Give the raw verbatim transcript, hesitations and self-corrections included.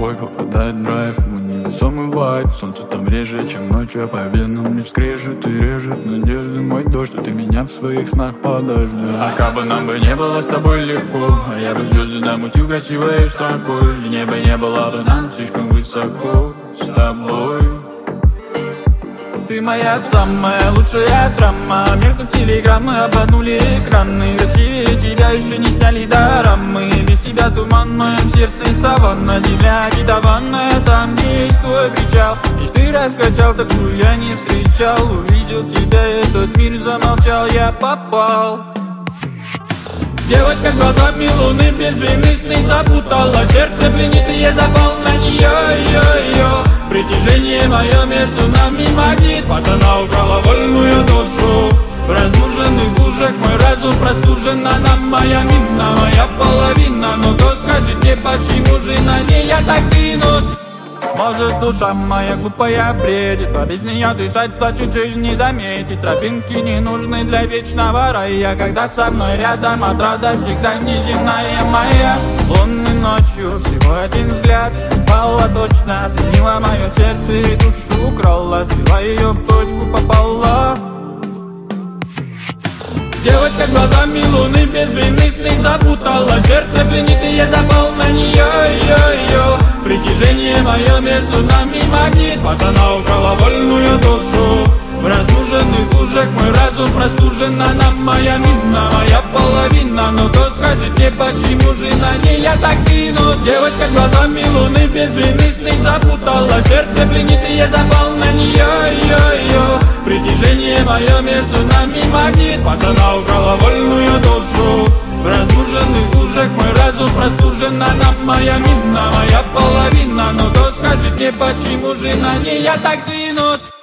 тобой попадает в драйв. Мы невесомый вайб, солнце там реже, чем ночью, а по венам лишь скрежет и режет надежды мой дождь, что ты меня в своих снах подожди. А как бы нам бы не было с тобой легко, а я бы звезды намутил красивой строкой, и небо не было бы нам слишком высоко с тобой. Ты моя самая лучшая драма. Мелькнут телеграммы, обманули экраны. Красивее тебя еще не сняли дорамы. Без тебя туман в моем сердце саванна. Земля обетованная, там где есть твой причал. Мечты раскачал, такую я не встречал. Увидел тебя, этот мир замолчал, я попал. Девочка с глазами луны, без вины сны запутала. Сердце пленит, и я запал на нее, ее, ее. Притяжение мое между нами магнит. Пацана украла вольную душу. В разбуженных лужах мой разум простужен. Она моя мина, моя половина. Но кто скажет мне, почему же на ней я так двинут? Может, душа моя глупая бредит, по без нее дышать, плачу, жизнь не заметить. Тропинки не нужны для вечного рая, когда со мной рядом отрада всегда неземная моя. Лунной ночью всего один взгляд, пала точно, пленила мое сердце и душу украла, свела ее в точку, попала. Девочка с глазами луны, без вины сны запутала. Сердце пленит, и я запал на нее, ее, ее. Притяжение мое между нами магнит. Пацана украла вольную душу. В разбуженных лужах мой разум простужен. Она моя мина, моя половина. Но кто скажет мне, почему же на ней я так двинут? Девочка с глазами луны, без вины сны запутала. Сердце пленит, и я запал на нее, ее, ее. Притяжение мое между нами магнит. Пацана украла вольную душу. В разбуженных лужах мой разум простужен. Она моя мина, моя половина. Но кто скажет мне, почему же на ней я так двинут?